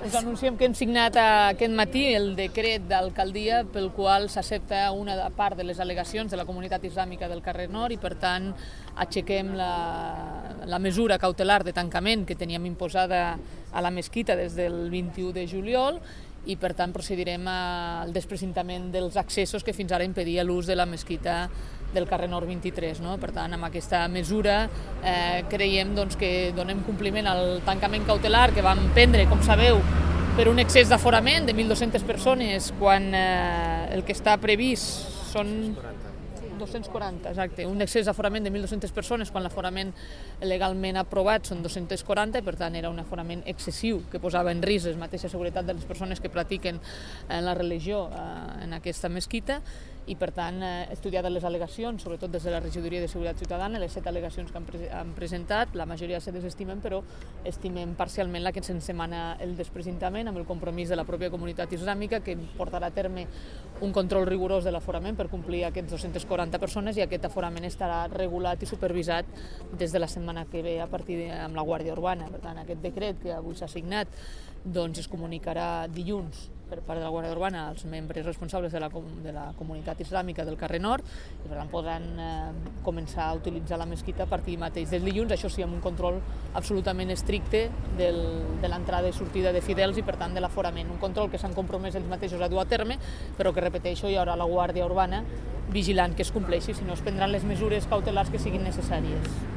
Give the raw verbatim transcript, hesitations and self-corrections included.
Us anunciem que hem signat aquest matí el decret d'alcaldia pel qual s'accepta una part de les al·legacions de la comunitat islàmica del carrer Nord i, per tant, aixequem la, la mesura cautelar de tancament que teníem imposada a la mesquita des del vint-i-u de juliol i, per tant, procedirem al desprecintament dels accessos que fins ara impedia l'ús de la mesquita del carrer Nord vint-i-tres. No? Per tant, amb aquesta mesura eh, creiem doncs, que donem compliment al tancament cautelar que vam prendre, com sabeu, per un excés d'aforament de mil dues-centes persones, quan eh, el que està previst són dos-cents quaranta, exacte, un excés d'aforament de mil dues-centes persones quan l'aforament legalment aprovat són dos-cents quaranta i, per tant, era un aforament excessiu que posava en risc la mateixa seguretat de les persones que practiquen la religió en aquesta mesquita i, per tant, estudiades les al·legacions, sobretot des de la Regidoria de Seguretat Ciutadana, les set al·legacions que han, pre han presentat, la majoria se desestimen, però estimem parcialment la que se'ns demana el desprecintament amb el compromís de la pròpia comunitat islàmica que portarà a terme un control rigorós de l'aforament per complir aquests dos-cents quaranta persones i aquest aforament estarà regulat i supervisat des de la setmana que ve a partir de, amb la Guàrdia Urbana. Per tant, aquest decret que avui s'ha signat doncs es comunicarà dilluns per part de la Guàrdia Urbana als membres responsables de la, de la comunitat islàmica del carrer Nord i, per tant, podran eh, començar a utilitzar la mesquita a partir mateix del dilluns, això sí, amb un control absolutament estricte del, de l'entrada i sortida de fidels i, per tant, de l'aforament. Un control que s'han compromès ells mateixos a dur a terme, però que, repeteixo, hi haurà la Guàrdia Urbana vigilant que es compleixi, si no es prendran les mesures cautelars que siguin necessàries.